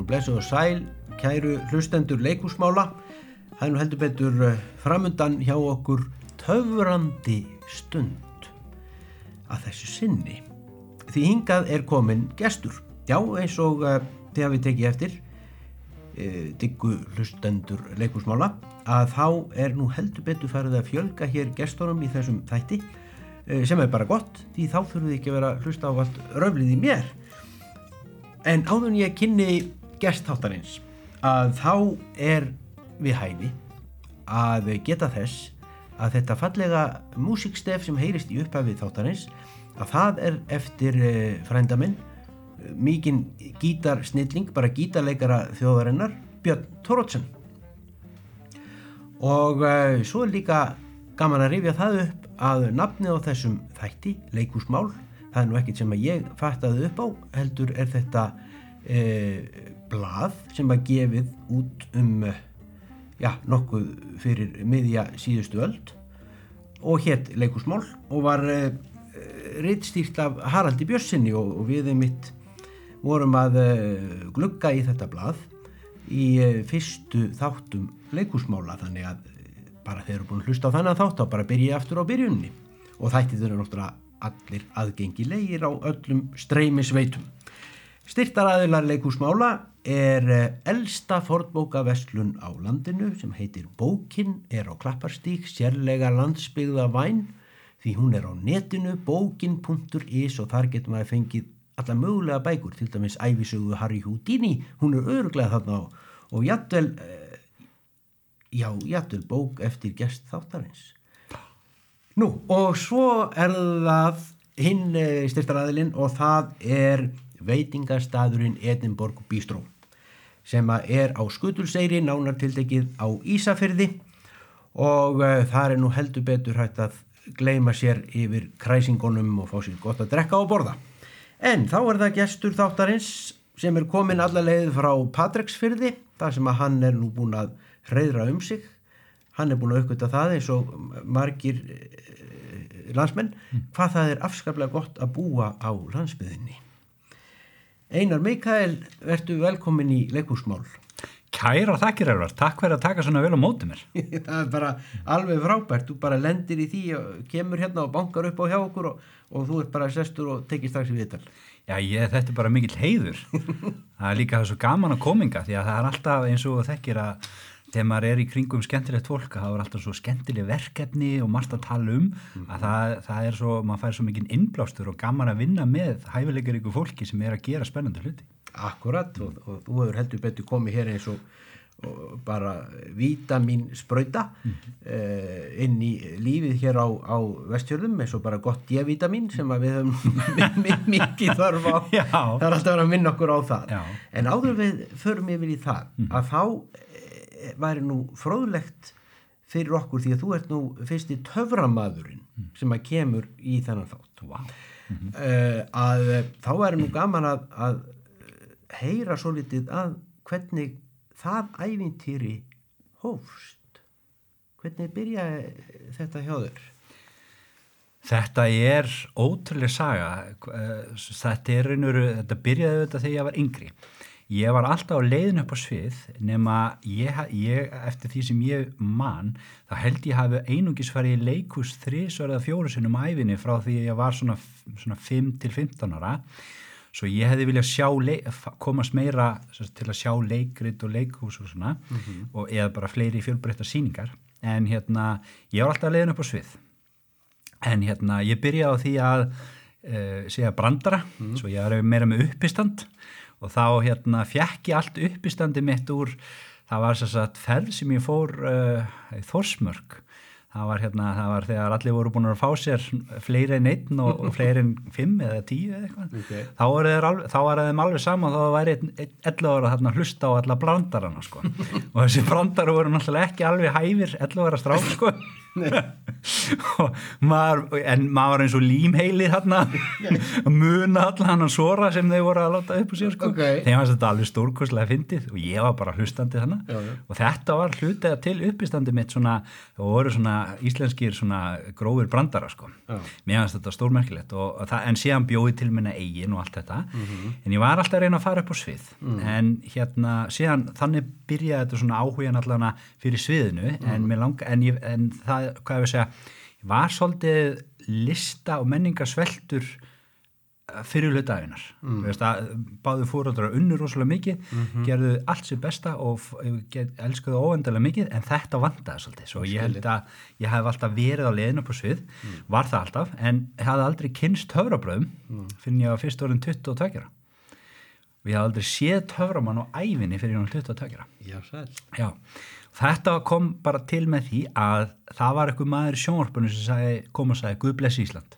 blessuð og sæl, kæru hlustendur leikhúsmála. Það nú heldur betur framundan hjá okkur töfrandi stund að þessu sinni. Því hingað komin gestur. Já, eins og þið hafið tekið eftir, diggu hlustendur leikhúsmála, að þá nú heldur betur farið að fjölga hér gestunum í þessum þætti, sem bara gott, því þá þurfum þið ekki að vera að hlusta á allt röflið í mér. En áður en ég kynni gestþáttarins að þá við hæfi að geta þess að þetta fallega músíkstef sem heyrist í upphafi þáttarins, að það eftir frænda minn, mikinn gítarsnilling, bara gítarleikara þjóðarinnar, Björn Thoroddsen. Og svo líka gaman að rifja það upp að nafnið á þessum þætti, leikhúsmál, það nú ekkert sem að ég fattaði upp á, heldur þetta blað sem var gefið út nokkuð fyrir miðja síðustu öld og hét leikhúsmál og var ritstýrt af Haraldi Björnssyni og við mitt vorum að glugga í þetta blað í fyrstu þáttum leikhúsmála, þannig að bara þeir eru búin að hlusta á þennan þátt þá bara byrja ég aftur á byrjunni og þættir eru náttúrulega allir aðgengilegir á öllum streymisveitum. Styrktaraðilar leikhúsmála elsta fornbókaverslun á landinu sem heitir Bókin, á Klapparstíg, sérlega landsbyggða væn, því hún á netinu bókin.is og þar getur maður fengið alla mögulega bækur, til dæmis ævisögu Harry Houdini, hún örugglega þarna og jafnvel bók eftir gest þáttarins. Nú, og svo það hinn styrktaraðilinn og það veitingastaðurinn Edinborg Bistro sem á Skutulseyri, nánar tiltekið á Ísafirði og þar nú heldur betur hægt að gleyma sér yfir kræsingunum og fá sér gott að drekka og borða. En þá það gestur þáttarins sem kominn alla leið frá Patreksfirði, þar sem að hann nú búinn að hreiðra sig. Hann búinn að uppgötva það eins og margir landsmenn, hvað það afskaplega gott að búa á landsbyggðinni. Einar Mikael, vertu velkomin í leikhúsmál. Kæra þakkir, Elvar, takk fyrir að taka svona vel á móti mér. Það bara alveg frábært, þú bara lendir í því og kemur hérna og bankar upp á hjá okkur og þú bara sestur og tekir strax í viðtal. Já, þetta bara mikill heiður. Það líka svo gaman að kominga, því að það alltaf eins og þekkir að þegar maður í kringum skemmtilegt fólk, það alltaf svo skemmtileg verkefni og margt að tala að það svo, maður fær svo mikinn innblástur og gaman að vinna með hæfileikaríku fólki sem að gera spennandi hluti. Akkurat, og þú hefur heldur betur komið hér eins og bara vítamínsprauta inn í lífið hér á Vestfjörðum, eins og bara gott D-vítamín sem að við höfum mikið þörf á. Það alltaf verið að minna okkur á það. Já. En áður við förum yfir í það, að þá væri nú fróðlegt fyrir okkur, því að þú nú fyrsti töframaðurinn sem að kemur í þennan þátt. Wow. Að þá væri nú gaman að heyra svo litið að hvernig það ævintýri hófst. Hvernig byrjaði þetta hjá þér? Þetta ótrúleg saga. Þetta byrjaði þegar ég var yngri. Ég var alltaf á leiðinu upp á svið, nema ég eftir því sem ég man, þá held ég hafi einungis farið í leikhús 3 eða 4 sinnum á ævinni frá því ég var svona 5 til 15 ára. Svo ég hefði viljað komast meira til að sjá leikrit og leikhús og svona, eða bara fleiri fjölbreyttar sýningar. En ég var alltaf á leiðinu upp á svið. En ég byrjaði á því að segja brandara, svo ég var meira með uppistand. Og þá fékk ég allt uppistandi mitt úr, það var ferð sem ég fór í Þórsmörk. Það var þegar allir voru búin að fá sér fleiri en 1 og fleiri en 5 eða 10 eða eitthvað. Okay. Þá var þeim alveg saman, þá væri 11 ára þarna að hlusta á alla brandarana, sko. Og þessi brandar voru náttúrulega ekki alveg hæfir 11 ára strák, sko. en maður var eins og límheilið þarna muna allan hann svora sem þau voru að láta upp á sér sko. Þeim fannst þetta alveg stórkostlega fyndið og ég var bara hlustandi þannig og þetta var hlutið til uppistandi mitt svona, og voru svona íslenskir svona grófir brandara sko. Mér fannst þetta stórmerkilegt en síðan bjóði til minna eigin og allt þetta en ég var alltaf að reyna að fara upp á svið en hérna síðan þannig byrjaði þetta svona áhugin allana fyrir sviðinu en það, hvað ég segja, ég var svolítið lista og menningarsveltur fyrir hlutaðinnar báðu fóreldrar unnur rosalega mikið gerðu allt sér besta og elskuðu óendalega mikið en þetta vantaði svolítið svo ég held að ég hef alltaf verið á leiðinu upp á svið var það alltaf en hafði aldrei kynnst töfrabröðum fyrir ég var fyrst orðin 22 ára og ég hafði aldrei séð töframann á ævinni fyrir ég var 22 ára Já, sæl Já Þetta kom bara til með því að það var eitthvað maður í sjónvarpinu sem kom og sagði Guð bless Ísland.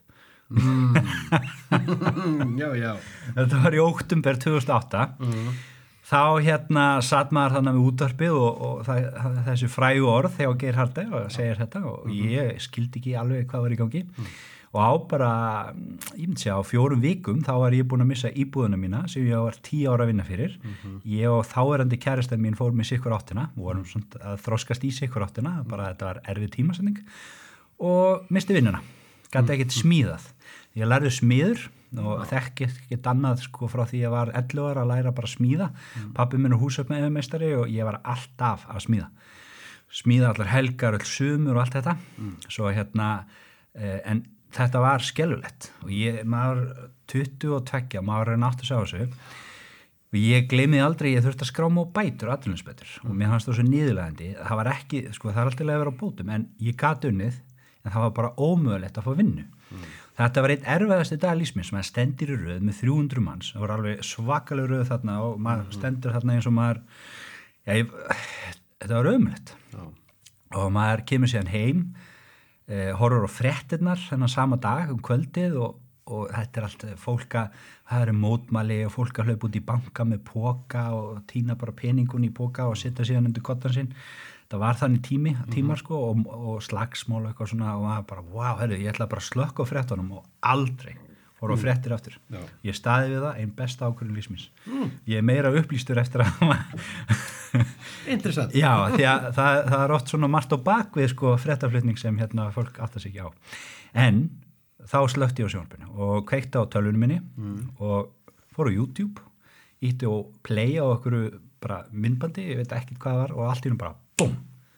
Já. Þetta var í október 2008. Þá satt maður þarna við útvarpið og þessi frægu orð þegar Geir Haarde segir þetta og ég skildi ekki alveg hvað var í gangi. Og á bara, ég myndi segja, á 4 vikum þá var ég búin að missa íbúðuna mína sem ég var 10 ára að vinna fyrir. Ég og þáverandi kærastan mín fórum í sikkur áttina og vorum svona að þroskast í sikkur áttina, bara þetta var erfið tímasending og misti vinnuna. Gat ekkert smíðað. Ég lærði smiður og þekki ekkert annað sko frá því ég var 11 ára að læra bara að smíða. Pabbi minn er húsefnameistari og ég var alltaf að smíða. Smíða allar helgar, öll sumur og allt þetta. Svo en þetta var skelfilegt og maður 22, maður er nátt að sjá þessu og ég gleymiði aldrei, ég þurfti að skrá mig á bætur atvinnuleysisbætur og mér fannst það svo niðurlægjandi það var ekki, sko það er alltaf að vera á bótum en ég gat unnið, en það var bara ómögulegt að fá vinnu. Þetta var einn erfiðasti dag lífsmins, maður stendur í röð með 300 manns, það var alveg svakaleg röð þarna og maður stendur þarna eins og maður þetta var ömurlegt og maður kemur síðan heim horfur á fréttirnar þennan sama dag kvöldið og þetta allt fólk það eru mótmæli og fólk að hlaupa út í banka með póka og tína bara peningun í póka og setja síðan undir kottan sinn. Það var þannig tímar sko og slagsmál og eitthvað svona og maður bara, wow, ég ætla bara að slökka á fréttunum og aldrei fór á fréttir aftur. Já. Ég staði við það, einn besta ákvörðun lífsmins. Ég er meira upplýstur eftir að Interessant. Já, því að það er oft svona margt á bakvið sko fréttaflutning sem fólk áttar sig ekki á. En þá slökkti ég á sjónvarpinu og kveikti á tölvunum minni og fór á YouTube, ítti og play á einhverju bara myndbandi, ég veit ekki hvað það var og allt í hún bara, búm!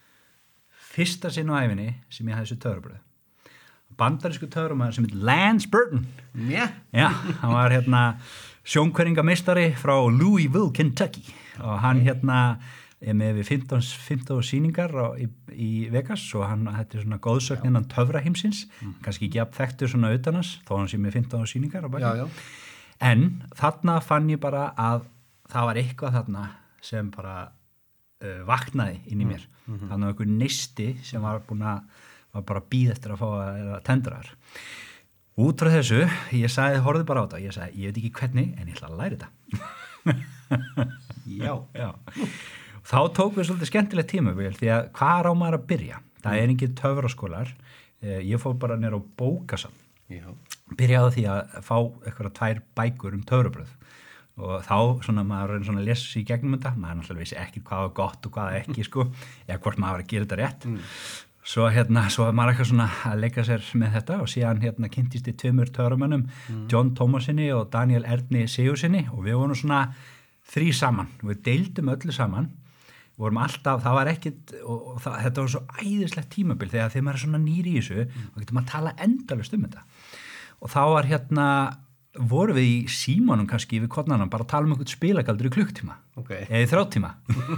Fyrsta sinn á æfinni sem ég hafði þessu töfrabröð. Bandarísku töframæður sem heit Lance Burton. Yeah. Já, hann var sjónkverningameistari frá Louisville, Kentucky og hann er með við 15 sýningar í Vegas og þetta er svona góðsögn innan töfraheimsins, kannski ekki þekktur svona utanans, þó hann sé með 15 sýningar á baki. Já. En þarna fann ég bara að það var eitthvað þarna sem bara vaknaði inn í mér. Þannig að einhver neisti sem var bara bíð eftir að fá að tendra þar. Út frá þessu, horfði bara á þetta, ég sagði, ég veit ekki hvernig, en ég ætla að læra þetta. Já. Þá tók við svolítið skemmtilegt tímabil, því að hvað á maður að byrja? Það er engin töfraskólar, ég fór bara nýr á bókasafn. Byrjaði því að fá eitthvað 2 bækur töfrabröð. Og þá maður er svona að lesa sig í gegnum þetta, maður náttúrulega vissi ekki hvað var gott og hvað ekki, sko, eða hvort maður var að gera þetta rétt. Svo var maður eitthvað svona að leika sér með þetta og síðan kynntist ég 2 töframönnum, John Thomasinni og Daniel Erni Sigurðssyni og við vorum svona 3 saman og við deildum öllu saman, vorum alltaf, það var ekkit og þetta var svo æðislegt tímabil þegar maður er svona nýr í þessu og getur maður að tala endalaust um þetta og þá var voru við í símanum kannski við kodnanum bara að tala um einhvern spilagaldur í klukktíma eða í 3 tíma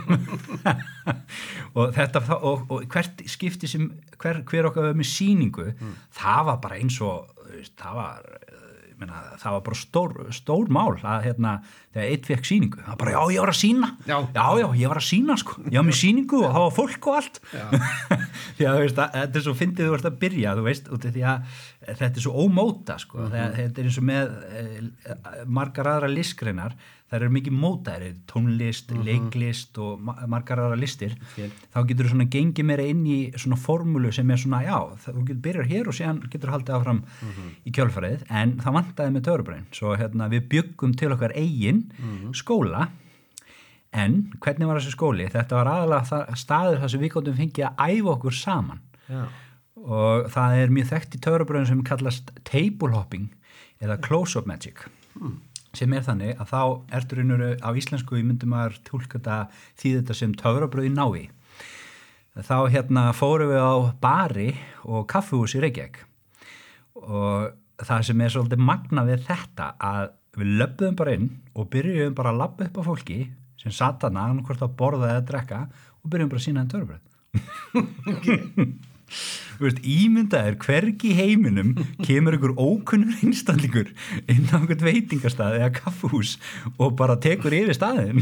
og hvert skipti sem hver okkar með sýningu það var bara eins og það var bara stór mál að þegar einn fekk sýningu það var bara ég var að sýna já, ég var að sýna sko ég var með sýningu og það var fólk og allt því að þetta svo fyndið þú ert að byrja, þú veist, út af því að þetta svo ómóta, sko, þetta eins og með margar aðra listgreinar, þær eru mikið mótaðir, tónlist, leiklist og margar aðra listir, þá getur þú svona gengið meira inn í svona formúlu sem svona, já, þú getur byrjar hér og síðan getur haldið áfram í kjölfarið, en það vantaði með töfrabrauðin, svo við byggum til okkar eigin skóla. En hvernig var þessi skóli? Þetta var aðalega staður þar sem við gátum fengið að æfa okkur saman. Já. Og það mjög þekkt í töfrabrauðin sem kallast table hopping eða close-up magic. Sem þannig að þá ertu raunur á íslensku myndum maður túlka þetta sem töfrabrauð í Nói. Þá fórum við á bari og kaffihús í Reykjavík. Og það sem svolítið magna við þetta að við löbbuðum bara inn og byrjuðum bara að labba upp á fólki sem satt þarna, hvort að borða eða drekka og byrjum bara að sýna þeim töfrabrauð. Þú veist, ímyndaðir hvergi í heiminum kemur einhver ókunnur einstaklingur inn á einhvern veitingastað eða kaffihús og bara tekur yfir staðinn.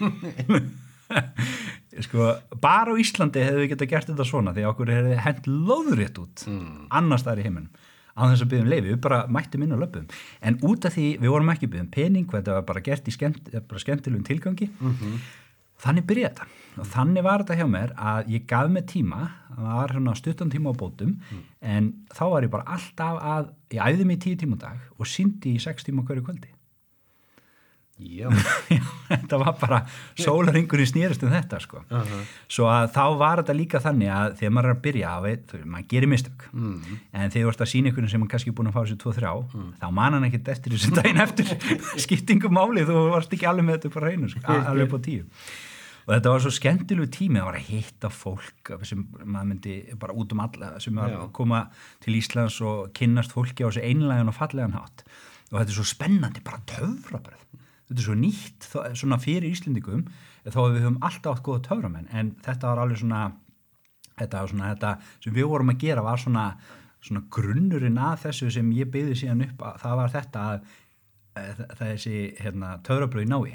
Sko, bara á Íslandi hefðu við getað gert þetta svona því okkur hefði hent lóðrétt út annars staðar í heiminum. Á þess að byggðum leyfi, við bara mættum inn og löpum. En út af því, við vorum ekki byggðum pening, þetta var bara gert í skemmtilegum tilgangi. Þannig byrjaði þetta. Og þannig var þetta hjá mér að ég gaf mig tíma, það var svona stuttan tíma á bótum, en þá var ég bara alltaf ég æfði mig 10 tíma á dag og sýndi í 6 tíma hverju kvöldi. Já. Þetta var bara sólarhringurinn snerist þetta, sko. Svo að þá var þetta líka þannig að þegar maður að byrja maður gerir mistök en þegar þú ert að sýna ykkur sem er kannski búin að fá sér 2-3 þá man hann ekkert eftir þessu daginn eftir skiptingum máli, þú varst ekki alveg með þetta upp á hreinu, alveg upp á 10 og þetta var svo skemmtilegu tími, það var að hitta fólk sem maður myndi bara út alla sem var að koma til Íslands og kynnast fólki á þessu einlægan og fallegan hátt og þetta svo spennandi, bara töfrabrauð. Þetta svo nýtt svona fyrir Íslendingum þó að við höfum alltaf átt góða töframenn en þetta var alveg þetta sem við vorum að gera var svona grunnurinn að þessu sem ég byggði síðan upp að það var þetta að þessi töfrabrauð í Nói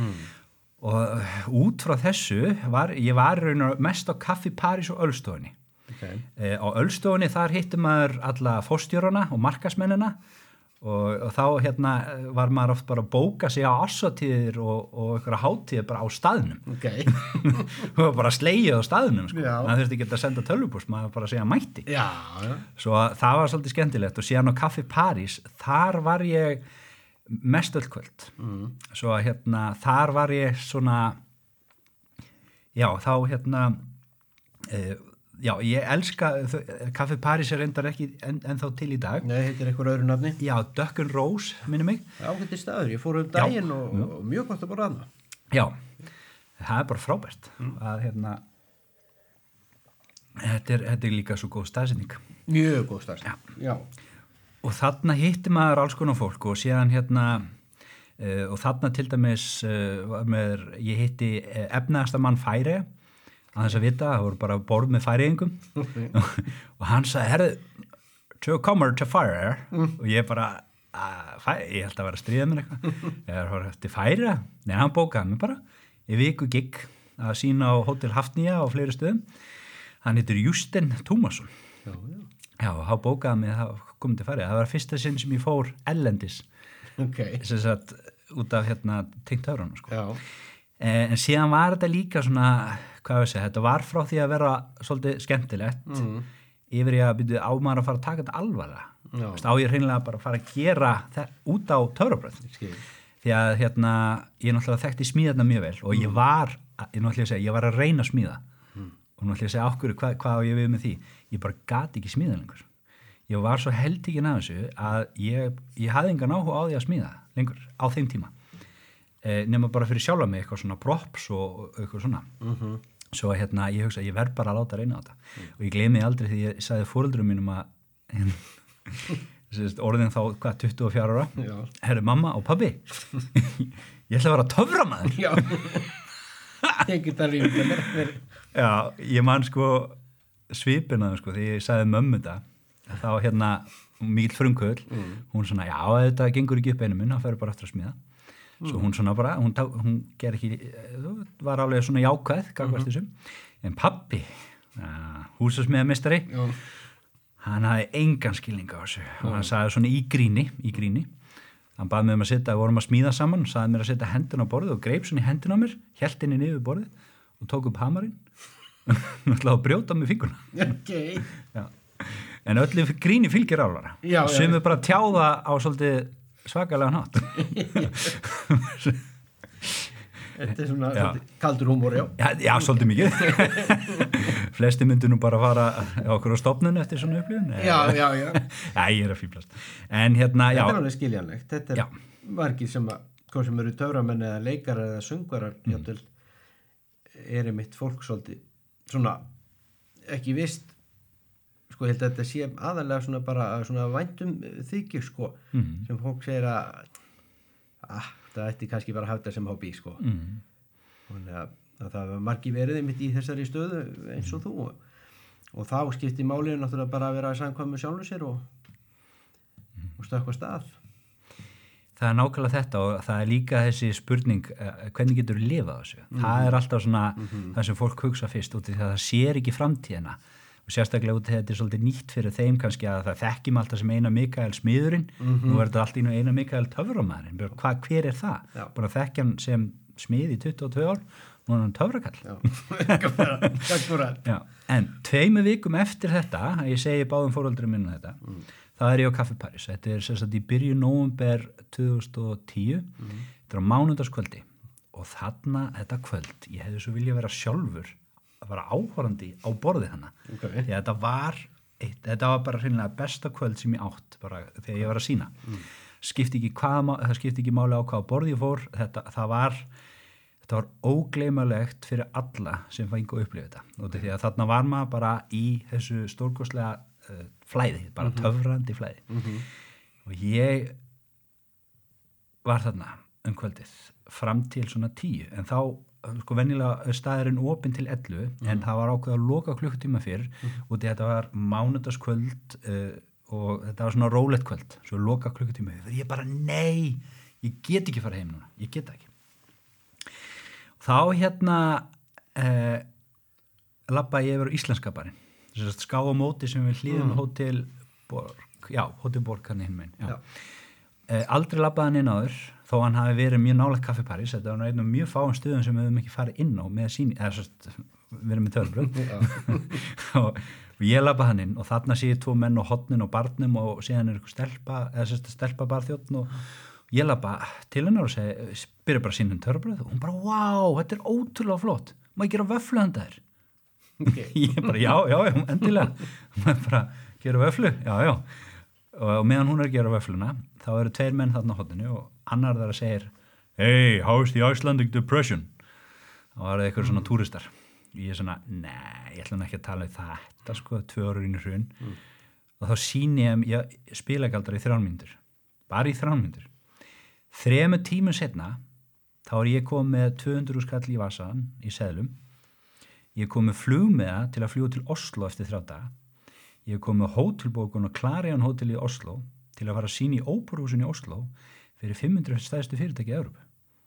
og út frá þessu ég var mest á Kaffi París og Ölstofunni. Á Ölstofunni þar hitti maður alla forstjórana og markaðsmennina og þá var maður oft bara að bóka sig á árshátíðir og einhverja hátíðir bara á staðnum og bara slegið á staðnum sko. Það þurfti ekki að senda tölvupóst, maður bara að segja mætti svo það var svolítið skemmtilegt og síðan á Kaffi París þar var ég mest öll kvöld svo þar var ég svona já, ég elska Kaffi París reyndar ekki ennþá til í dag. Nei, heitir eitthvað öðru nafni? Já, Duck and Rose, minni mig. Já, þetta staður, ég fór daginn og mjög gott að borða hana. Já, það bara frábært að þetta líka svo góð staðsetning. Mjög góð staðsetning, já. Og þarna hitti maður alls konar fólk og síðan og þarna til dæmis ég hitti efnaðasta mann Færeyja að þess að vita, það voru bara borð með færeyingum og hann sagði, to come to Færeyja og ég bara, ég held að vera að stríða mér eitthvað, ég var til Færeyja, nei, hann bókaði mig bara í viku gig að sína á Hótel Hafnía og fleiri stöðum, hann heitir Justin Tómasson já, og hann bókaði mig að koma til Færeyja, það var fyrsta sinn sem ég fór ellendis sem sagt, út af tengt töfrunum sko. En síðan var þetta líka svona, þetta var frá því að vera svolítið skemmtilegt yfir ég að byrja á maður að fara að taka þetta alvarlega. Á ég hreinlega bara að fara að gera út á töfrabrauð. Því að ég náttúrulega þekkti smíðarna mjög vel og ég var að reyna að smíða og náttúrulega að segja okkur hvað á ég við með því. Ég bara gat ekki smíða lengur. Ég var svo heltekinn af þessu að ég hafði engan áhuga á því að smíða lengur á þeim tíma. Nema bara fyrir sjálfa mig eitthvað svona props og eitthvað svona svo ég hugsa að ég verð bara að láta reyna á þetta og ég gleymi aldrei því ég sagði foreldrum mínum að orðin þá 24 ára herru mamma og pabbi ég ætla að vera töframaður já ég get að rýmta mér já, ég man sko svipina sko því ég sagði mömmu þetta þá mikill frumkvöld hún svona já þetta gengur ekki upp einu minn það fer bara eftir að smíða svo hún svona bara, hún ger ekki var alveg svona jákvæð gagvart þessum, en pabbi húsasmiðameistari, Já. hann hafði engan skilning á þessu og hann sagði svona í gríni, hann baði mig að setja, vorum að smíða saman, sagði mér að setja hendina á borðið og greip svona í hendina á mér, hélt henni niður borðið og tók upp hamarinn og ætlaði að brjóta með fingurna. Okay. Já. En öllu gríni fylgir alvara. Sumir bara tjáða á svolítið svakalega nátt. Þetta svona kaldur húmor, Já, svolítið mikið. Flesti myndu nú bara fara okkur á stofnun eftir svona upplifun. Já. Já, ég að fíblast. En Þetta alveg skiljanlegt. Þetta margir sem hvað sem eru töframenn eða leikar eða söngarar, jafnvel, einmitt fólk svolítið svona ekki vist sko, held að þetta sé aðalega svona bara svona væntum þykir sko, sem fólk segir að það ætti kannski bara að hafa þetta sem hobby sko. Þannig að það var margir verið einmitt í þessari stöðu eins og þú og þá skipti málið náttúrulega bara að vera samkvæm með sjálfu sér og stökkva stað. Það er nákvæmlega þetta og það er líka þessi spurning hvernig getur þú lifað þessu? Það er alltaf svona það sem fólk hugsa fyrst út í það sér ekki framtíðina og sérstaklega út í þetta er svolítið nýtt fyrir þeim kannski að það þekkjum alltaf sem Einar Mikael smiðurinn nú er þetta alltaf Einar Mikael töframæðurinn hver er það? Bara þekkja hann sem smið í 22 ár nú er hann töfrakall. Já, en 2 vikum eftir þetta að ég segi báðum foreldrum minna þetta það er ég á Kaffi París. Þetta er sem sagt í byrjun nóvember 2010. Þetta er á mánudagskvöldi og þarna þetta kvöld, ég hefði svo viljað vera sjálfur að vera áhorandi á borðið hana. Því að þetta var bara hreinlega besta kvöld sem ég átt bara þegar ég var að sýna. Það skipti ekki máli á hvaða borð ég fór. Þetta var ógleymanlegt fyrir alla sem fengu að upplifa þetta. Og því að þarna var maður bara í þessu stórkostlega flæði, bara töfrandi flæði og ég var þarna kvöldið fram til svona 10 en þá sko venjulega staðurinn opinn til 11 en það var ákveð að loka klukkutíma fyrr og þetta var mánudagskvöld og þetta var svona rólegt kvöld svo loka klukkutíma fyrr ég bara nei, ég get ekki fara heim núna ég get það ekki þá labbaði ég yfir á Íslenska barinn ská á móti sem við hlýðum Hótel Borg hann hinn megin aldrei labbaði hann inn áður þó hann hafi verið mjög nálægt Kaffi París þetta var einn af mjög fáum stöðum sem við höfum ekki farið inn á með síni, við erum með tölbröð og ég labbaði hann inn og þarna sé ég 2 menn og hotnin og barnum og síðan er eitthvað stelpa barþjónn og ég labbaði til hennar og byrja bara sín tölbröð og hún bara, wow, þetta er ótrúlega flott má ég gera vöfflu handa þér ég bara, já, endilega maður bara, gera vöfflu já og meðan hún er að gera vöffluna þá eru 2 menn þarna á hotninu og annar þar að segir hey, how's the Icelandic depression og það eru eitthvað svona túristar ég er svona, nei, ég ætla ekki að tala um þetta sko, 2 ára inn í hrun og þá sýni ég spila ekki aldrei í 3 mínútur bara í 3 mínútur 3 tímum setna þá er ég komið með 200 skall í vasan í seðlum ég kom með flugmiða til að fljúga til Oslo eftir 3 daga. Ég kom með hótelbókun og Clarion hótel í Oslo til að fara að sýna í Óperuhúsinu í Oslo fyrir 500 stærstu fyrirtæki í Evrópu.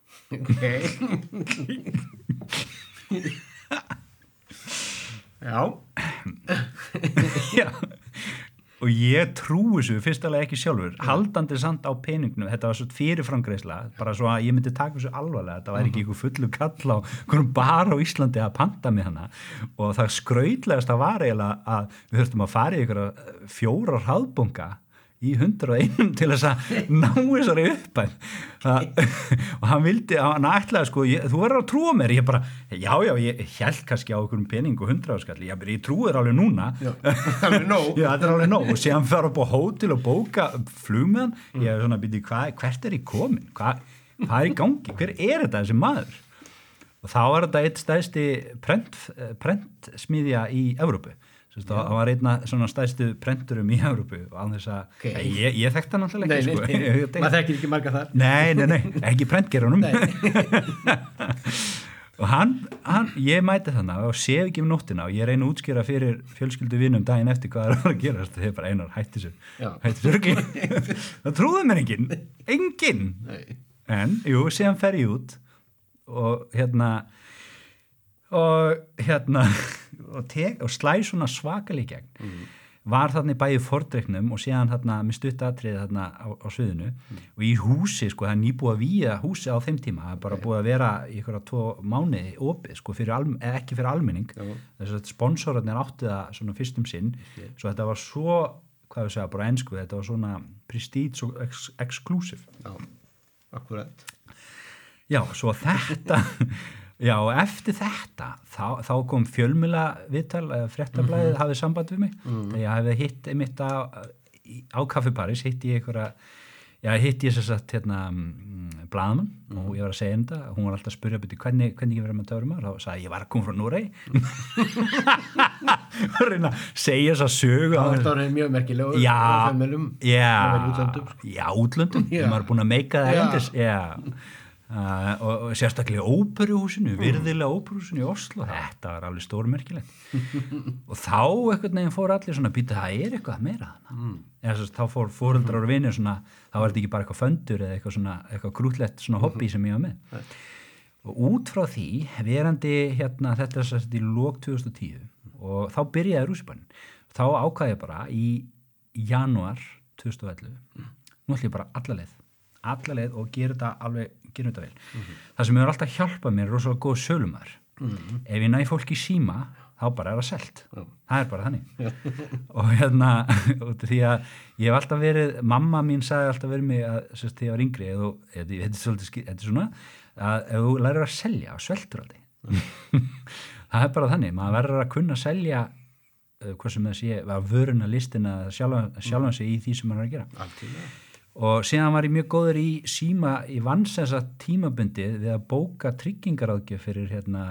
Já. Og ég trúi þessu fyrst alveg ekki sjálfur, haldandi samt á peningnum, þetta var svo fyrirframgreiðsla, bara svo að ég myndi taka þessu alvarlega, þetta væri ekki einhver fullu kall á hvernig bara á Íslandi að panta mig hana og það skrautlegasta var eiginlega að við þurftum að fara í einhverja 4 hraðbunga í 101 til þess að ná þessari uppæð og hann ætlaði sko, þú verður að trúa mér, ég bara, já, ég held kannski á okkur pening og 100 skall, ég trúi þér alveg núna alveg nóg. Já, þetta er alveg nóg og séðan fer upp á hótel og bóka flugmiðan, ég er svona býti, hvert er ég komin, hvað er í gangi, hver er þetta þessi maður og þá var þetta eitt stæðsti prentsmiðja í Evrópu. Það var einna svona stærstu prenturum í Evrópu og án þess að ég þekkti hann alltaf ekki sko. Maður þekkir ekki marga þar Nei, ekki prentgerunum og ég mæti þannig og sef ekki um nóttina og ég reyni að útskýra fyrir fjölskyldu vinum daginn eftir hvað það var að gera það er bara Einar, hætti sér það trúði mér enginn en, síðan fer ég út og og slæ svona svakalega gegn var þarna í bæði fordreiknum og síðan þarna með stuttatriði þarna á sviðinu og í húsi, sko, það er nýbúið að vígja húsi á þeim tíma, það er bara búið að vera í einhverja 2 mánuði opið, sko, ekki fyrir almenning, þess að sponsorarnir áttu það svona fyrstum sinn, svo þetta var svo, hvað við segja, bara ensku, þetta var svona prestige og exclusive. Já, akkurat. Já, svo þetta já, og eftir þetta þá kom fjölmiðla viðtal, fréttablaðið hafði samband við mig þegar ég hafði hitt einmitt á Kaffiparís, hitti ég þess að blaðamann og ég var að segja þetta, hún var alltaf að spyrja hvernig ég verið með töframar, þá sagði ég var að koma frá Noregi og reyna að segja þess að sögu það var mjög merkilegur útlöndum ég var búin að meika það erlendis og sérstaklega óperuhúsinu, virðilega óperuhúsinu í Oslo, þetta var alveg stórmerkilegt og þá einhvern veginn fór allir svona býta, það er eitthvað meira þá fór foreldrar og vinir svona, þá var þetta ekki bara eitthvað föndur eða eitthvað krútlegt svona hobby sem ég var með og út frá því, verandi þetta er sérst í lok 2010 og þá byrjaði rússíbánin þá ákvað ég bara í janúar 2011 nú ætlum ég bara alla leið og gera þetta vel. Það sem hefur alltaf hjálpað mér er rosalega góð sölumæður. Ef ég næ fólk í síma, þá bara það selt. Það er bara þannig. Og því að ég hef alltaf verið, mamma mín sagði alltaf verið mig að, þegar ég var yngri, þetta er svona, að ef þú lærir að selja, sveltur aldrei. Það er bara þannig, maður verður að kunna selja hvað sem það sé, að vöruna listina sjálfan sig í því sem maður er að gera. Alltíðlega. Og síðan var ég mjög góður í síma, ég vann sem sagt tímabundið við að bóka tryggingaráðgjöf fyrir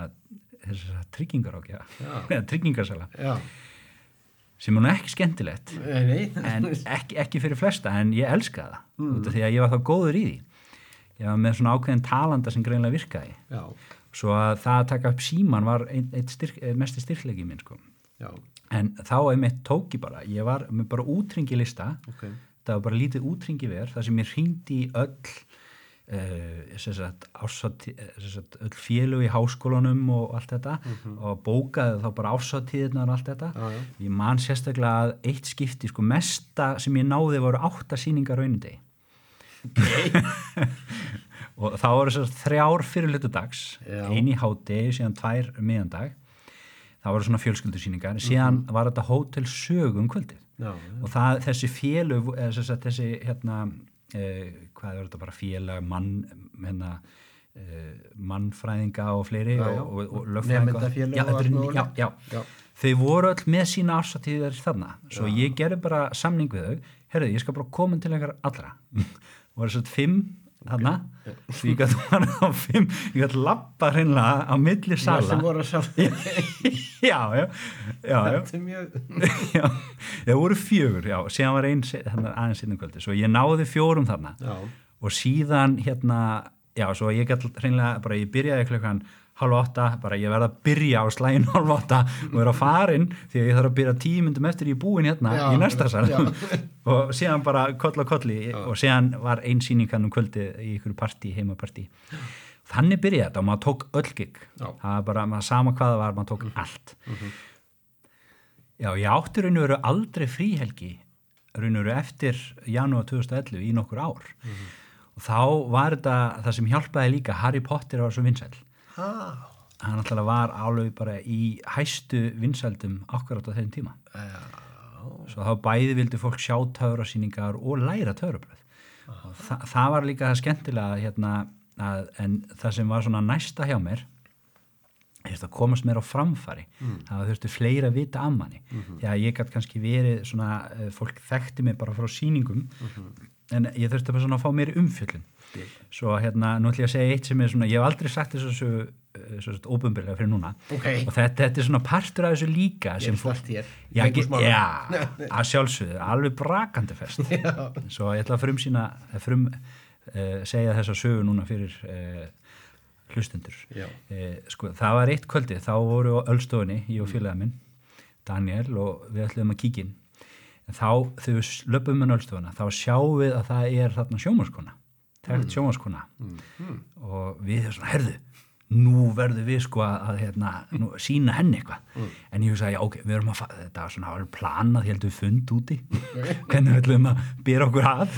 tryggingarsala. Já. Sem er nú ekki skemmtilegt, en ekki fyrir flesta, en ég elskaði það, út af því að ég var þá góður í því. Ég var með svona ákveðin talanda sem greinlega virkaði. Já. Svo að það að taka upp síman var mesti styrkleiki minn, sko. Já. En þá einmitt tók ég var með bara útringilista, það var bara lítið útringiver, þar sem ég hringdi í öll öll félög í háskólanum og allt þetta og bókaði þá bara árshátíðirnar og allt þetta. Ég man sérstaklega að eitt skipti, sko, mesta sem ég náði voru 8 sýningar á einu degi. Og þá voru þessar 3 fyrirhluta dags, ein í hádegi, síðan 2 miðjandag. Það voru svona fjölskyldusýningar, síðan var þetta Hótel Sögu kvöldið. Og þessi félög, þessi hvað er þetta bara félag mannfræðinga og fleiri og lögfræðinga þau voru öll með sína árshátíðir þarna, svo ég gerði bara samning við þau, heyrðu, ég skal bara koma til einhver allra og var þess að 5 þarna, svo ég gæti var á 5, ég gæti labba hreinlega á milli sala. Já, sem voru að sjálf. Já. Þetta er mjög. Já, það voru 4, já, síðan var aðeins seinna kvöldi, svo ég náði 4 þarna. Já. Og síðan svo ég gæti hreinlega, bara ég byrjaði klukkan 7:30, bara ég verði að byrja á slægin 7:30 og vera farin því að ég þarf að byrja 10 mínútum eftir ég búin í næsta sal og síðan bara koll á kolli og síðan var ein sýning hann kvöldi í ykkur heimapartí. Þannig byrjaði þetta og maður tók öll gig. Það var bara, sama hvað það var, maður tók allt. Já, ég átti raun og veru aldrei fríhelgi raun og veru eftir janúar 2011 í nokkur ár. Og þá var þetta, það sem hjálpaði líka, Harry Potter var svo vinsæll. Hann alltaf var alveg bara í hæstu vinsældum akkurat á þeim tíma. Svo þá bæði vildi fólk sjá töfrasýningar og læra töfrabröð. Það var líka það skemmtilega en það sem var svona næsta hjá mér að komast mér á framfæri. Það þurfti fleira að vita af manni. Því að ég gæti kannski verið svona, fólk þekkti mig bara frá sýningum en ég þurfti bara svona að fá mér umfjöllun. Svo nú ætlum ég að segja eitt sem er svona, ég hef aldrei sagt þessu óbumbilega fyrir núna. Og þetta er svona partur af þessu líka sem fólk hér. Að sjálfsögðu, alveg brakandi fest. Svo ég ætla að segja þessa sögu núna fyrir hlustendur. Sko, það var eitt kvöldi, þá voru á Ölstofunni, ég og félaga minn, Daniel, og við ætlum að kíkja inn. Þá, þegar við löpum með Ölstofuna, þá sjáum við að það er þarna sjónvarpskona, þekkt sjónvarpskona. Og við erum svona, herðu, nú verður við sko að nú, sína henni eitthvað en ég hugsaði, já ok, við erum þetta var svona alveg planað, ég held við fund úti hvernig við ætlum að bera okkur að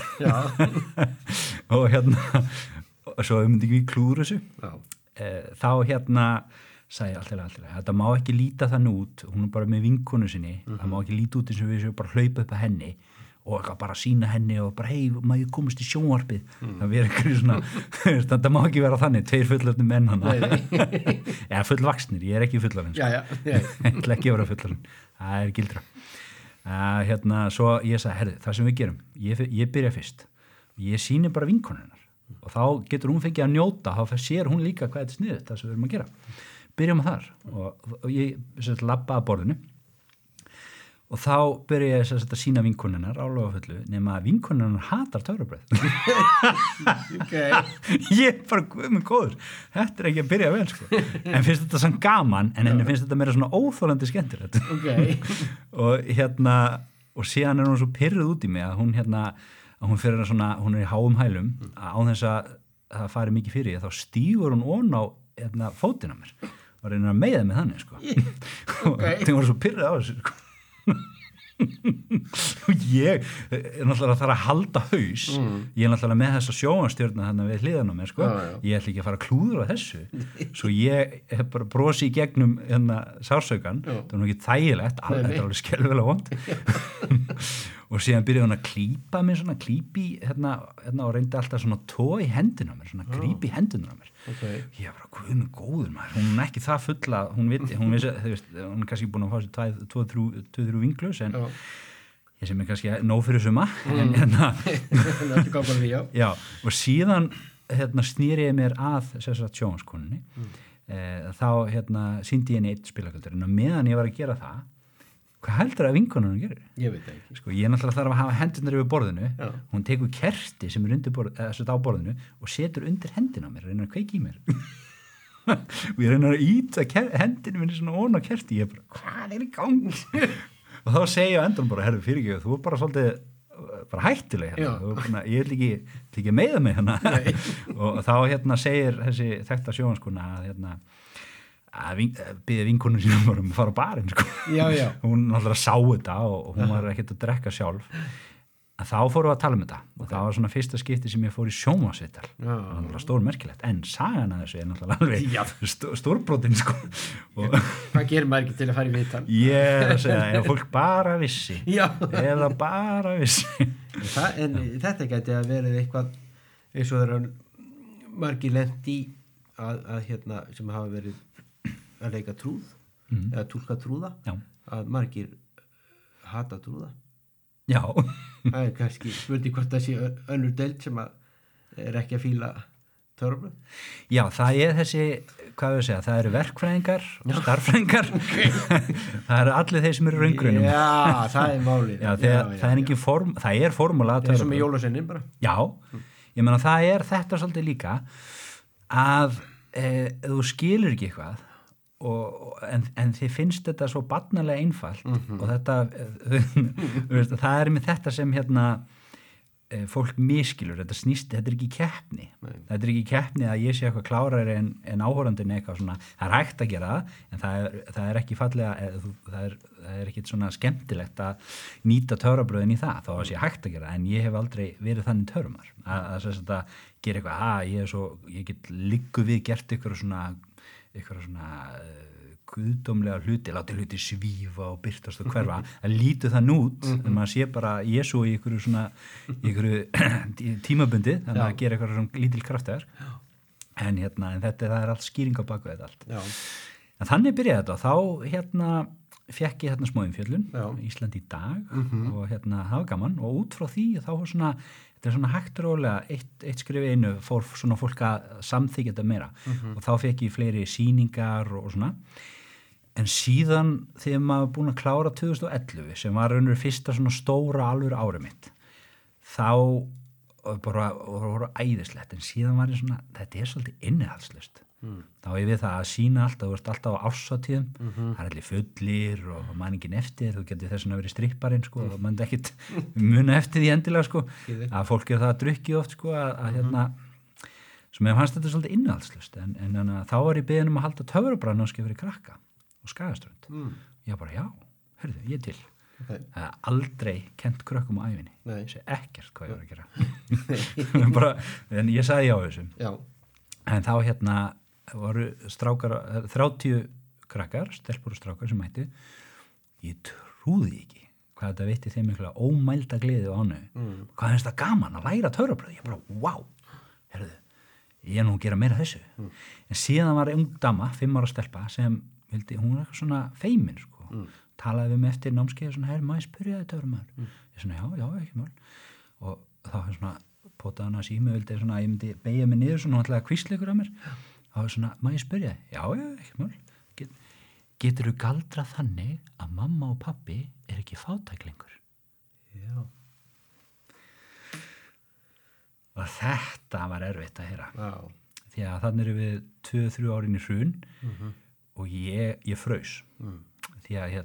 og svo myndi ekki við klúður þessu þá sagði ég alltaf þetta má ekki líta þannig út, hún er bara með vinkonu sinni, það má ekki líta út eins og við séum bara hlaupa upp að henni og bara sína henni og bara, hei, maður ég komast í sjónvarpið það verður einhverju svona þetta má ekki vera þannig, 2 fullorðnir menn hana eða fullvaxnir, ég er ekki fullorðin ég ætla ekki að vera fullorðin, það er gildra svo ég sagði, herri, það sem við gerum ég byrja fyrst, ég sýni bara vinkonunnar og þá getur hún fengið að njóta, þá sér hún líka hvað þetta er sniðugt, það sem við erum að gera byrjum að þar og ég labba að borðinu og þá byrja ég að sína vinkonunnar á Laugaföllu nema að vinkonunnar hatar töfrabrauð ég bara guð mig góður þetta er ekki að byrja vel sko en finnst þetta svona gaman en henni finnst þetta meira svona óþolandi skemmtilegt og síðan er hún svo pirruð út í mig að hún fyrir svona, hún er í háum hælum á þess að það fari mikið fyrir þá stígur hún ón á fótinn á mér og reynir að meiða mig þannig sko og það var svo pirruð á þessu sko ég er náttúrulega að fara að halda haus ég er náttúrulega með þessa sjónvarpsstjörnu þannig við hliðan á mér sko ég ætla ekki að fara að klúðra þessu svo ég hef bara brosi í gegnum sársaukan, það var nú ekki þægilegt þetta er alveg skelfilega vont og síðan byrjaði hún að klípa mér svona klípi og reyndi alltaf svona tó í hendina á mér svona grípi hendina á mér ég var bara, guð mig góður maður hún er ekki það fulla, hún vissi hún er kannski búin að fá sér 2-3 vinglus en ég sem er kannski nóg fyrir suma já, og síðan snýri ég mér að sjónvarpskonunni þá sýndi ég henni eitt spilakvöldurinn og meðan ég var að gera það hvað heldur að vinkonunum gerir? Ég veit ekki. Sko, ég náttúrulega þarf að hafa hendurnar yfir borðinu, hún tekur kerti sem er undir á borðinu og setur undir hendina á mér, reynir að kveiki í mér. Og ég reynir að íta hendinu minni svona ón á kerti, ég bara, hvað er í gangi? Og þá segja á endanum bara, herru, fyrirgefðu, þú er bara svolítið bara hættuleg hérna, ég vil ekki meiða mig hérna. Og þá segir þessi þekkta sjónvarpskona að biðja vinkonum sínum að fara á barinn sko. Hún náttúrulega sá þetta og hún var ekkert að drekka sjálf en þá fórum við að tala um þetta og það var svona fyrsta skipti sem ég fór í sjónvarpsviðtal það var náttúrulega stórmerkilegt en sagan að þessu er náttúrulega alveg stórbrotin sko. Hvað gerir maður ekki til að fara í viðtal? Ég er að segja, ef fólk bara vissi eða bara vissi en þetta gæti að verið eitthvað eins og þeirra margir lent í að sem hafa verið að leika trúð eða túlka trúða að margir hata trúða það er kannski spurning hvort það sé önnur deild sem er ekki að fíla törflu það er þessi, hvað við segja það eru verkfræðingar og starffræðingar það eru allir þeir sem eru raungrunum það er málið það er engin það er formúla það er sem í jólasveinin bara ég meina það er þetta svolítið líka að þú skilur ekki eitthvað en þið finnst þetta svo barnalega einfalt og þetta það er með þetta sem fólk miskilur, þetta er ekki keppni þetta er ekki keppni að ég sé eitthvað klárari en áhorfandinn eitthvað svona, það er hægt að gera en það er ekki fallega það er ekki svona skemmtilegt að nýta töfrabröðin í það þá að sé hægt að gera, en ég hef aldrei verið þannig töframar að gera eitthvað, ég get liggu við gert eitthvað svona guðdómlega hluti, láti hluti svífa og byrtast og hverfa, að lítu það nút þegar maður sé bara Jesú í einhverju tímabundi þannig að gera eitthvað svona lítil kraftverk en það er allt skýring á baku þetta allt en þannig byrjaði þetta og þá fekk ég smá umfjöllun Ísland í dag og það var gaman og út frá því þá var svona þetta er svona hægt rólega, eitt skrif einu fór svona fólk að samþykja þetta meira og þá fekk ég fleiri sýningar og svona en síðan þegar maður búin að klára 2011 sem var raunur fyrsta svona stóra alvöru árið mitt þá bara voru æðislegt en síðan var ég svona, þetta er svolítið innihaldslaust þá ég við það að sína alltaf, þú ert alltaf á ársatíðum það er allir fullir og manningin eftir þú getur þess að vera stripparinn sko, og mann ekkit muna eftir því endilega sko, að fólk er það að drukki oft sko, að Svo mér fannst þetta svolítið innihaldslust en þá var ég beðin að halda töfrabragðnámskeið fyrir krakka og Skagaströnd. Ég bara, já, heyrðu, ég til. Okay. Það er aldrei kent krökkum á ævinni. Ég sé ekkert hvað ég var að gera. Bara, en ég sagði já þessum. Já. En þá voru strákar, 30 krakkar, stelpur og strákar sem mættu. Ég trúði ekki hvað þetta veitti þeim mikla ómælda gleði og ánægju. Hvað finnst það gaman að læra töfrabröð? Ég bara, wow, heyrðu, ég nú að gera meira þessu. En síðan var ung dama, 5 ára stelpa, sem vildi, hún var eitthvað svona feimin, sko. Talaði við mig eftir námskeið og svona, má ég spyrja þig töframaður? Ég svona, já, ekki mál. Og þá var svona, potaði hann að sími, vildi svona, ég myndi beigja mig niður svona, hann ætlaði að hvísla ykkur að mér. Þá var svona, má ég spyrja þig? Já, ekki mál. Geturðu galdrað þannig að mamma og pabbi er ekki fátæk lengur? Já. Og þetta var erfitt að heyra. Já. Því að þannig eru við 2-3 árin í hrun og ég fraus. Því að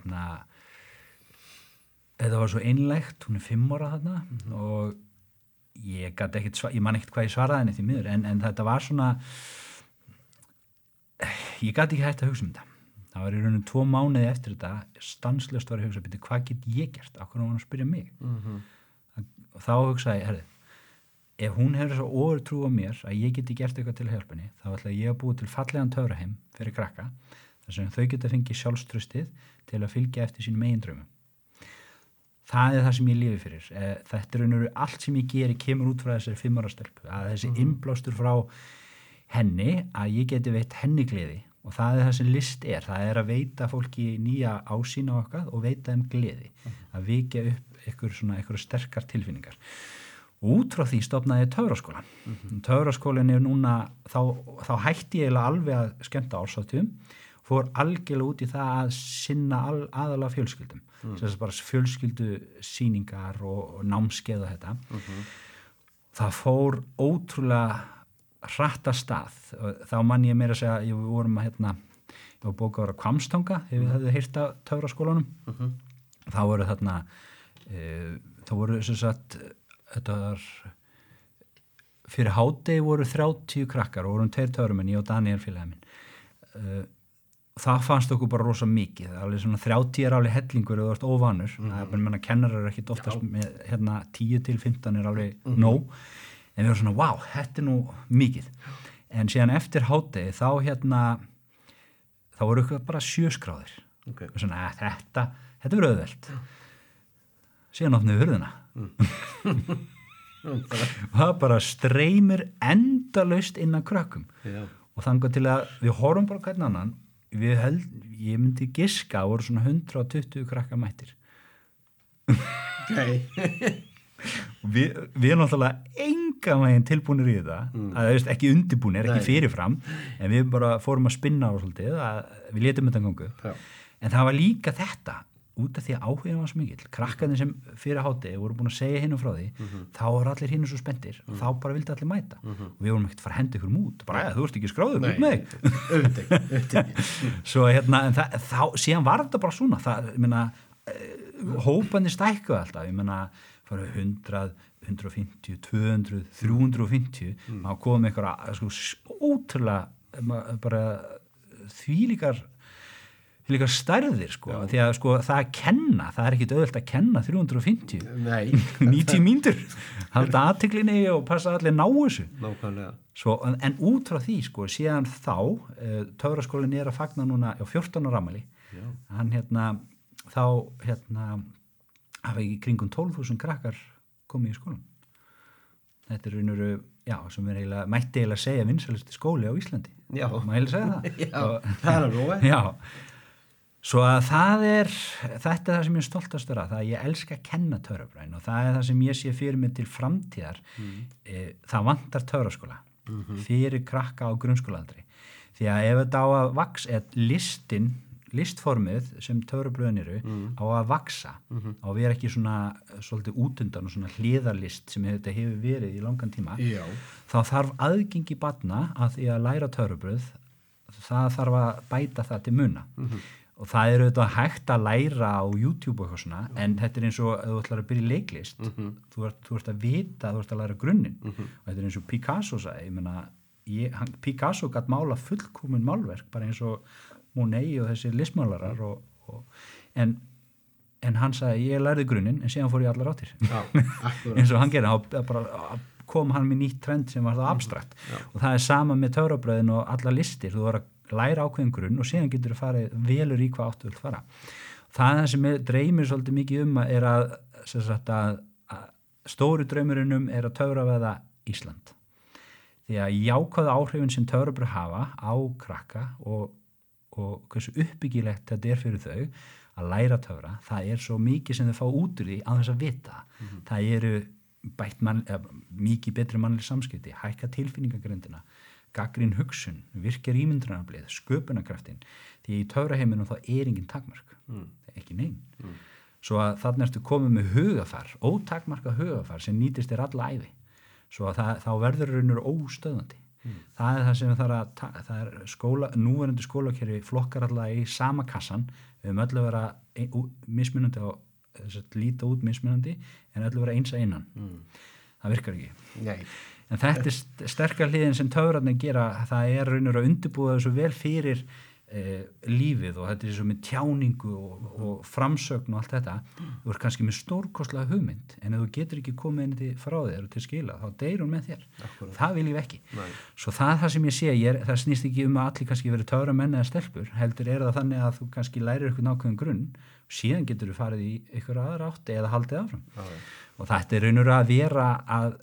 þetta var svo einlægt, hún er 5 ára þarna og ég man ekkert hvað ég svaraði henni því miður en þetta var svona, ég gat ekki hægt að hugsa þetta. Það var í rauninu 2 mánuði eftir þetta, stanslaust var að hugsa, byrju, hvað get ég gert? Af hverju var hann að spyrja mig? Og þá hugsaði ég, herri, ef hún hefur svo ofurtrú á mér að ég geti gert eitthvað til að hjálpa henni, þá ætla ég að búa til fallegan töfraheim fyrir krakka, þar sem þau geta fengið sjálfströstið til að fylgja eftir sínum eigin draumum. Það er það sem ég lifi fyrir. Þetta er rauninu allt sem ég geri kemur út frá þessari 5 ára stelpu, að þessi innblástur frá henni, að ég geti veitt henni gleði. Og það er það sem list er. Það er að veita fólki nýja ásýn á okkar og veita þeim gleði. Að vikja upp einhver sterkar tilfinningar. Út frá því stofnaði ég töfraskólan. Töfraskólinn er núna, þá hætti ég eiginlega alveg að skemmta árshátíðum, fór algjörlega út í það að sinna aðalega fjölskyldum. Þess að bara fjölskyldusýningar og námskeið og þetta. Það fór ótrúlega hratt af stað. Þá man ég meira að segja, við vorum að ég var bókaður á Hvammstanga, ef við hefðu heyrt af töfraskólanum. Þá voru þarna, þá voru sem sagt, þetta var, fyrir hádegi voru 30 krakkar og vorum 2 töframenn, ég og Daniel félagi minn. Það fannst okkur bara rosa mikið. Alveg svona 30 er alveg hellingur eða þú ert óvanur. Það er menna kennarar er ekkit oftast með 10-15 er alveg nóg. En við vorum svona, wow, þetta er nú mikið. En síðan eftir hádegi þá voru ykkur bara 7 skráðir. Og svona, þetta er auðvelt. Síðan opnaði við hurðina. Það bara streymir endalaust inn að krökkum. Og þangað til að við horfum bara hvern annan, ég myndi giska að voru svona 120 krakkar mættir. Við erum náttúrulega enga veginn tilbúinir í þetta, ekki undirbúinir, ekki fyrirfram, en við bara fórum að spinna á svolítið, við létum þetta gangu upp. En það var líka þetta, út af því að áhugin var svo mikill. Krakkarnir sem fyrir hádegi voru búin að segja hinn frá því, þá voru allir hinn svo spenntir og þá bara vildi allir mæta. Og við vorum ekkert að fara að henda ykkur út, bara þú ert ekki skráður, út með þig. Svo síðan var þetta bara svona, hópandi stækkuð alltaf, ég meina, fyrir 100, 150, 200, 350, maður komið með eitthvað ótrúlega bara þvílíkar stærðir, því að það að kenna, það er ekkit auðvelt að kenna 350, 90 mínútur, halda athyglinni og passa allir ná þessu. Nákvæmlega. En út frá því, síðan þá, töfraskólinn er að fagna núna á 14 ára afmæli. Hann hafa ekki kringum 12.000 krakkar komið í skólan. Þetta er raunuru, sem við mætti eiginlega segja vinsælusti skóli á Íslandi. Já. Má eiginlega segja það? Já, það er alveg. Já. Svo að þetta er það sem ég er stoltastur af, það að ég elska að kenna töfrabragðin og það er það sem ég sé fyrir mig til framtíðar. Það vantar töfraskóla fyrir krakka á grunnskólaaldri. Því að ef þetta á að listformið sem töfrabröðin eru á að vaksa á að vera ekki svona svolítið útundan og svona hliðarlist sem þetta hefur verið í langan tíma. Já. Þá þarf aðgengi barna að því að læra töfrabröð, það þarf að bæta það til muna. Og það er auðvitað hægt að læra á YouTube og eitthvað svona, en þetta er eins og ef þú ætlar að byrja í leiklist, þú ert að vita, þú ert að læra grunninn. Og þetta er eins og Picasso sagði, ég meina, Picasso gat mála fullkomin málverk, bara eins og Monet og þessi listmálarar en hann sagði, ég lærði grunninn, en síðan fór ég allar áttir. Já, eins og hann gerði, bara kom hann með nýtt trend sem var það abstrakt. Og það sama með töfrabröðin og allar listir, þú var að læra ákveðin grunn og síðan getur þú farið velur í hvað áttu vilt fara. Það er það sem dreymir svolítið mikið er að stóri draumurinnum er að töfraveða Ísland. Því að jákvæða áhrifin sem töfrabröð hafa á krakka og hversu uppbyggilegt þetta fyrir þau að læra töfra, það svo mikið sem þau fá út úr því á þess að vita. Það eru mikið betri mannleg samskipti, hækka tilfinningagrindina, gagnrýn hugsun, virkja ímyndunaraflið, sköpunarkraftin. Því í töfraheiminum þá engin takmark, ekki nein. Svo að þarna ertu komið með hugafar, ótakmarka hugafar sem nýtist þér alla ævi. Svo að þá verður raunur óstöðandi. Það það sem það núverandi skólakerfi flokkar alltaf í sama kassan, við höfum öll að vera mismunandi og líta út mismunandi, en öll að vera eins að innan. Það virkar ekki. Nei. En þetta sterkar hliðin sem töfrarnir gera, það raunur að undirbúa þessu vel fyrir lífið og þetta svo með tjáningu og framsögn og allt þetta. Þú kannski með stórkostlega hugmynd, en ef þú getur ekki komið inn frá þér og til skila, þá deyr hún með þér. Akkurat. Það viljum við ekki. Nei. Svo það sem ég sé, það snýst ekki að allir kannski verið töframenn eða stelpur, heldur það þannig að þú kannski lærir eitthvað nákvæðan grunn, og síðan getur þú farið í eitthvað aðra átti eða haldið áfram. Og þetta raunur að vera að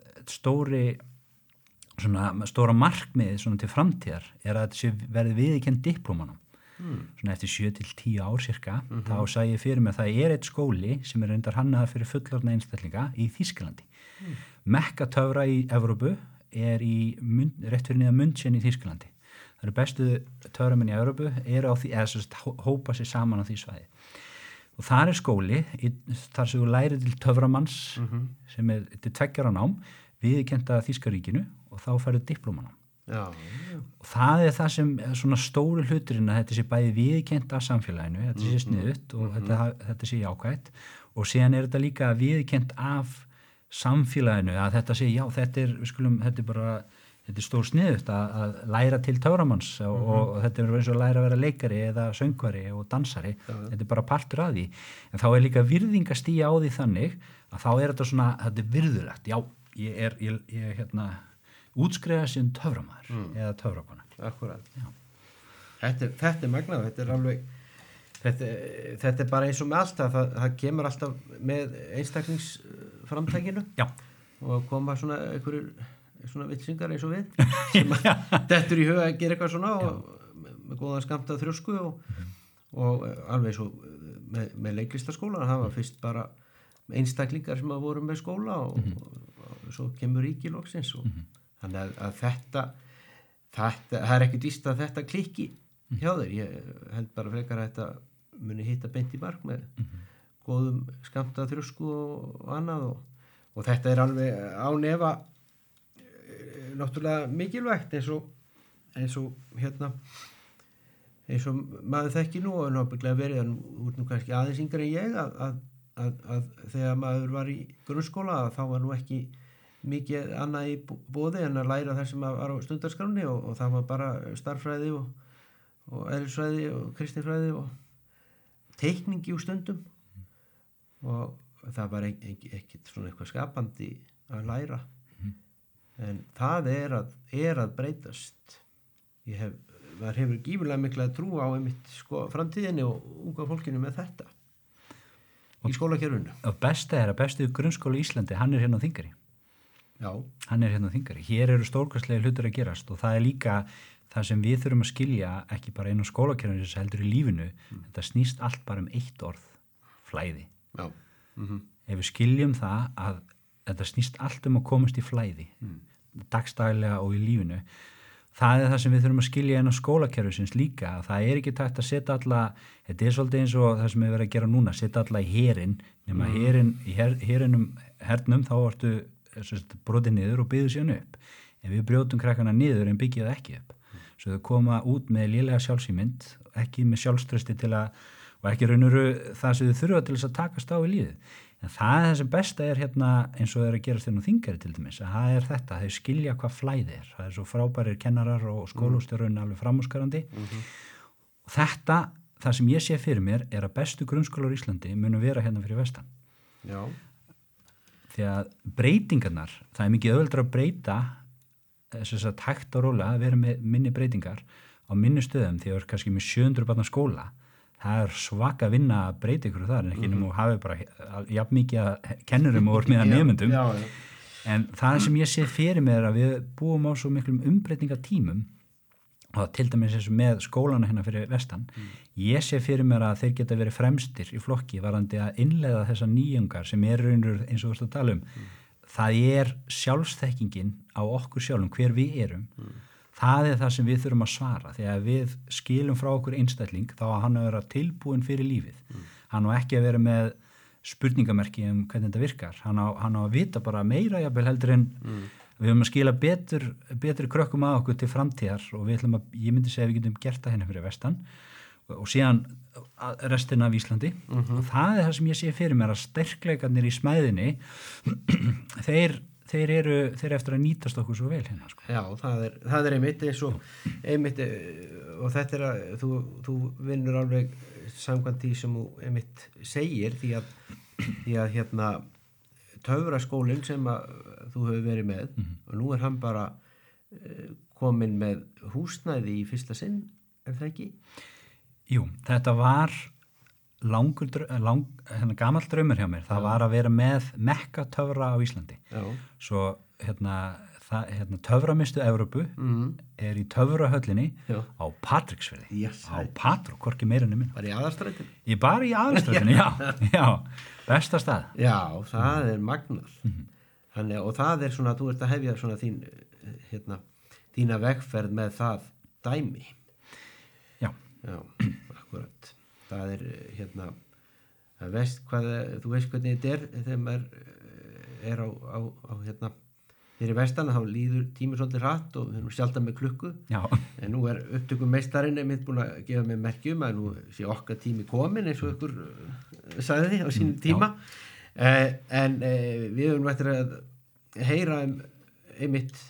stóra markmið til framtíðar að þetta verði viðurkennd diplómanum. Svona eftir 7 til 10 ár cirka, þá sagði ég fyrir mig að það eitt skóli sem reyndar hannaðar fyrir fullorðna einstaklinga í Þýskalandi. Mekka töfra í Evrópu rétt fyrir niðan München í Þýskalandi. Það eru bestu töframenn í Evrópu á því, hópa sig saman á því svæði. Og þar skóli, þar sem þú lærir til töframanns, sem til 2 ára nám, viðurkennda Þýskaríkinu, og þá færðu diplómanum. Og það það sem svona stóri hluturinn að þetta sé bæði viðurkennt af samfélaginu, þetta sé sniðugt og þetta sé jákvætt, og síðan þetta líka viðurkennt af samfélaginu að þetta sé, já, þetta stór sniðugt að læra til töframanns og þetta eins og að læra að vera leikari eða söngvari og dansari, þetta bara partur af því. En þá líka virðingastigið á því þannig að þá þetta svona, þetta virðulegt, já, ég útskrifa sem töframaður eða töfrakona. Akkurat. Þetta magnað, þetta bara eins og með allt, það kemur alltaf með einstaklingsframtækinu. Já. Og koma svona einhverjur svona vitsingar eins og við sem dettur í huga að gera eitthvað svona og með góðan skammt af þrjósku og alveg svo með leiklistaskóla, það var fyrst bara einstaklingar sem voru með skóla og svo kemur ríkiloksins og þannig að þetta það ekki víst að þetta klikki hjá þér. Ég held bara frekar að þetta muni hitta beint í mark með góðum skammt af þrjósku og annað og þetta alveg á nefa náttúrulega mikilvægt eins og maður þekki nú og náttúrulega verið að út nú kannski aðeins yngri en ég að þegar maður var í grunnskóla þá var nú ekki mikið annað í boði en að læra það sem var á stundarskránni og það var bara starffræði og eðlisfræði og kristinfræði og teikningi úr stundum og það var ekkert svona eitthvað skapandi að læra. En það að breytast. Maður hefur gífurlega mikla trú á einmitt framtíðinni og unga fólkinu með þetta í skólakerfinu. Og bestu grunnskóla í Íslandi, hann hérna á Þingari. Já. Hann hérna á Þingari. Hér eru stórkostlega hlutir að gerast og það líka það sem við þurfum að skilja ekki bara inn á skólakerfinu sem heldur í lífinu. Þetta snýst allt bara eitt orð, flæði. Já. Ef við skiljum það að þetta snýst allt að komast í flæði dagstaglega og í lífinu, það það sem við þurfum að skilja inn á skólakerfisins líka, það ekki tækt að setja alla, þetta svolítið eins og það sem við verðum að gera núna, setja alla í herinn, nema hernum þá ertu brotið niður og byggðu síðan upp. En við brjótum krakkana niður en byggja það ekki upp. Svo þau koma út með lélega sjálfsímynd, ekki með sjálfströsti til að og ekki raunuru það sem þau þurfa til þess að takast á í lífið. En það sem besta hérna eins og að gerast hérna á Þingeyri til dæmis, að það þetta, þau skilja hvað flæði það er svo frábærir kennarar og skólastjórinn alveg framúrskarandi og þetta, það sem ég sé fyrir mér er að bestu grunnskólar í Íslandi munu vera hérna fyrir vestan. Já. Því að breytingarnar, það er mikið auðveldara að breyta þess að hægt og rólega að vera með minni breytingar á minni stöðum því að það er kannski með 700 barna skóla. Það er svaka að vinna að breyta ykkur þar en ekki nefnum og hafi bara jafn mikið að kennurum og með nemendum. En það sem ég sé fyrir mér er að við búum á svo miklum umbreytingatímum og til dæmis eins og með skólana hérna fyrir vestan. Ég sé fyrir mér að þeir geta verið fremstir í flokki varandi að innleiða þessar nýjungar sem raunur eins og þú ert að tala Það er sjálfsþekkingin á okkur sjálfum, hver við erum. Það er það sem við þurfum að svara. Þegar við skilum frá okkur einstakling, þá að hann að vera tilbúin fyrir lífið. Hann á ekki að vera með spurningamerki hvernig þetta virkar. Hann á að vita bara meira jafnvel heldur en við höfum að skila betri krökkum að okkur til framtíðar og við ætlum ég myndi segja að við getum gert það hérna fyrir vestan og síðan restina af Íslandi. Og það er það sem ég sé fyrir mér að sterkleikarnir í smæðinni, þeir eftir að nýtast okkur svo vel hérna sko. Já, það er einmitt eins og og þetta að þú vinnur alveg samkvæmt því sem þú einmitt segir því að hérna töfraskólinn sem að þú hefur verið með og nú er hann bara kominn með húsnæði í fyrsta sinn, er það ekki? Jú, þetta var gamall draumur hjá mér, það var að vera með mekka töfra á Íslandi. Já. Svo töframistu Evrópu er í töfrahöllinni á Patreksfirði, á hvorki meira en minn. Bara í Aðalstrætinu? Bara í Aðalstrætinu, já, besta stað. Já, það er magnað. Þannig, og það er svona, þú ert að hefja svona þína vegferð með það dæmi. Já. Já, akkurat. Það er þú veist hvernig þetta er þegar maður er á fyrir vestan, þá líður tímur svolítið hratt og við erum sjaldan með klukku. Já. En nú er upptökumeistarinn einmitt búin að gefa mér merkjum að nú sé okkar tími komin eins og ykkur sagði á sínum tíma. En við höfum eftir að heyra einmitt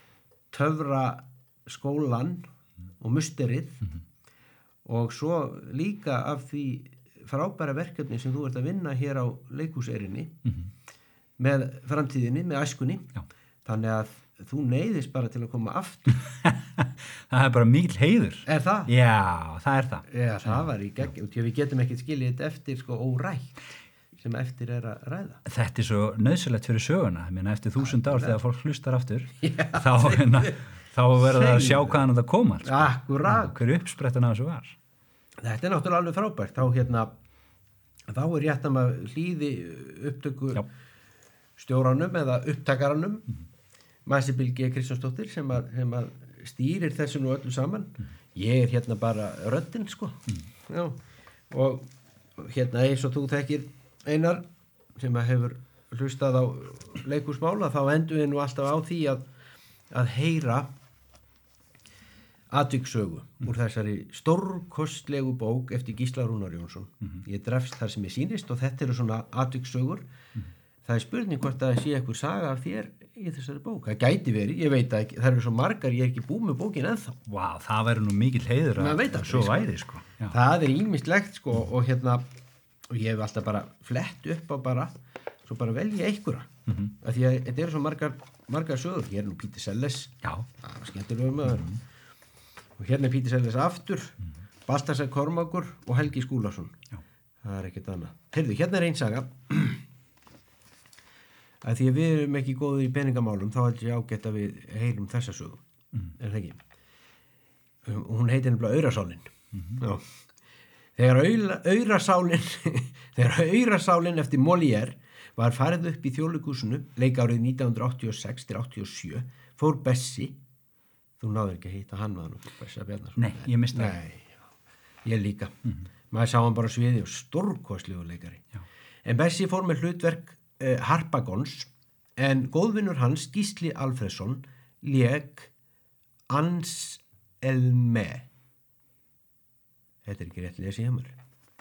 töfraskólan og musterið og svo líka af því frábæra verkefni sem þú ert að vinna hér á leikhúserinni með framtíðinni, með æskunni. Já. Þannig að þú neyðist bara til að koma aftur. Það er bara mikil heiður. Er það? Já, það er það. Já, það var í gegn. Við getum ekkert skiljið þetta eftir órætt sem eftir er að ræða. Þetta er svo nöðsilegt fyrir söguna. Ég meina, eftir 1000 ár þegar fólk hlustar aftur, þá verður það að sjá hvaðan þetta koma. Sko. Akkurát. Hverju uppsprettan af þessu var. Þetta er náttúrulega alveg frábært. Þá er rétt að maður hlýði upptöku stjóranum eða upptakaranum Mæsibil G. Kristjánsdóttir sem að stýrir þessu nú öllu saman. Ég er bara röddin sko. Já. Og eins og þú þekkir Einar sem að hefur hlustað á leikhúsmála, þá endum við nú alltaf á því að heyra atvikssögu úr þessari stórkostlegu bók eftir Gísla Rúnar Jónsson. Ég drefst þar sem ég sýnist og þetta eru svona atvikssögur. Það er spurning hvort að sé eitthvað saga af þér í þessari bók. Það gæti verið, ég veit ekki, það eru svo margar, ég er ekki búið með bókin ennþá. Vá, það væri nú mikill heiður að svo væri sko. Já. Það er ýmislegt sko og og ég hef alltaf bara flett upp á svo bara velja einhverja. Af því að þetta eru svo margar sögur. Hér er nú Pítur Selles. Já. Það var skemmtilega maður. Og hérna er Pítur Selles aftur, Baltasar Kormákur og Helgi Skúlason. Já. Það er ekkert annað. Heyrðu, hérna er ein saga. Að því að við erum ekki góðir í peningamálum, þá er þetta ágætt að við heyrum þessa sögu. Er það ekki? Hún heitir nefnilega Aurasálin. Já. Þegar Aurasálin eftir Molière var farið upp í Þjóðleikhúsinu leikárið 1986-87 fór Bessi, þú náður ekki að hitta hann var nú Bessi Bjarnason. Nei, ég misti það. Nei, ég líka. Maður sá hann bara á sviði og stórkostlegu leikari. Já. En Bessi fór með hlutverk Harpagons en góðvinur hans Gísli Alfreðsson lék Anselme. Þetta er ekki rétt lesið hjá mér.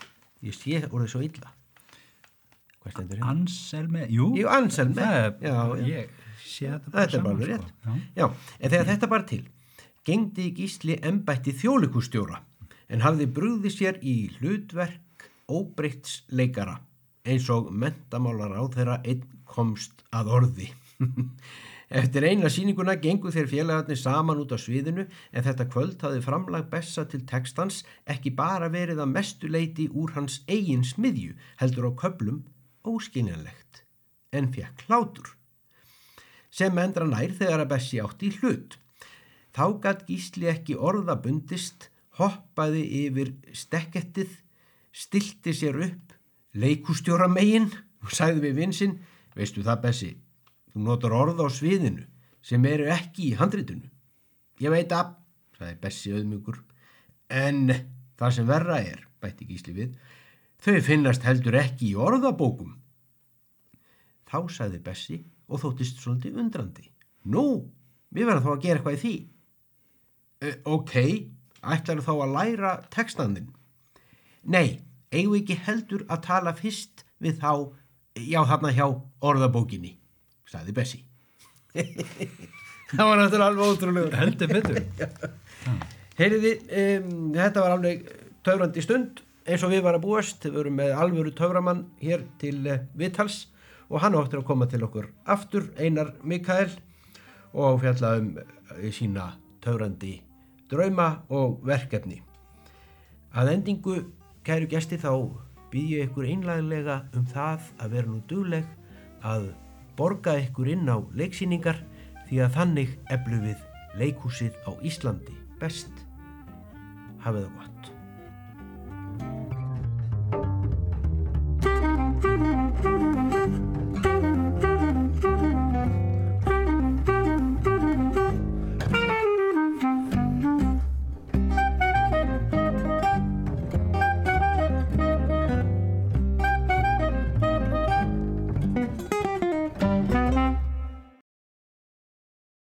Ég sé orðið svo illa. Hvað stendur hérna? Anselme, jú. Jú, Anselme. Já. Ég sé þetta bara Þetta er bara rétt. Já, en þegar þetta bar til, gegndi Gísli embætti þjóðleikhússtjóra en hafði brugðið sér í hlutverk óbreytts leikara eins og menntamálaráðherra einn komst að orði. Eftir eina sýninguna gengu þeir félagarnir saman út á sviðinu en þetta kvöld hafði framlag Bessa til textans ekki bara verið að mestu leyti úr hans eigin smiðju, heldur á köflum óskiljanlegt, en fékk hlátur. Sem endra nær þegar að Bessi átti í hlut. Þá gat Gísli ekki orða bundist, hoppaði yfir stekkettið, stilti sér upp, leikhússtjóra megin og sagði við vin sinn, veistu það Bessi, þú notar orð á sviðinu sem eru ekki í handritinu. Ég veit að, sagði Bessi auðmjúkur, en það sem verra er, bætti Gísli við, þau finnast heldur ekki í orðabókum. Þá sagði Bessi og þóttist svolítið undrandi. Nú, við verðum þá að gera eitthvað í því. Ok, ætlarðu þá að læra textandinn? Nei, eigum við ekki heldur að tala fyrst við þá, já þarna hjá orðabókinni, sagði Bessi. Það var náttúrulega alveg ótrúlega. Heldur betur. Heyriði, þetta var alveg töfrandi stund, eins og við var að búast. Við vorum með alvöru töframann hér til viðtals og hann áttur að koma til okkur aftur, Einar Mikael, og fjalla sína töfrandi drauma og verkefni. Að endingu, kæru gesti, þá býð ég ykkur einlæglega það að vera nú dugleg að borga ykkur inn á leiksýningar því að þannig eflum við leikhúsið á Íslandi best. Hafið það gott.